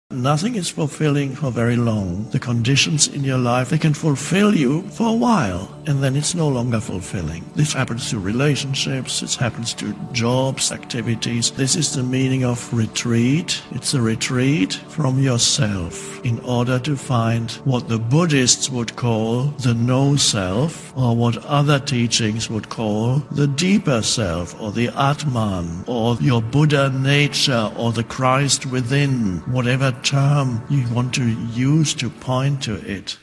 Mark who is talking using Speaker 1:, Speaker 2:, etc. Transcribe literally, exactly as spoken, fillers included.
Speaker 1: Nothing is fulfilling for very long. The conditions in your life, they can fulfill you for a while, and then it's no longer fulfilling. This happens to relationships, it happens to jobs, activities. This is the meaning of retreat. It's a retreat from yourself in order to find what the Buddhists would call the no-self, or what other teachings would call the deeper self, or the Atman, or your Buddha nature, or the Christ within, whatever term you want to use to point to it.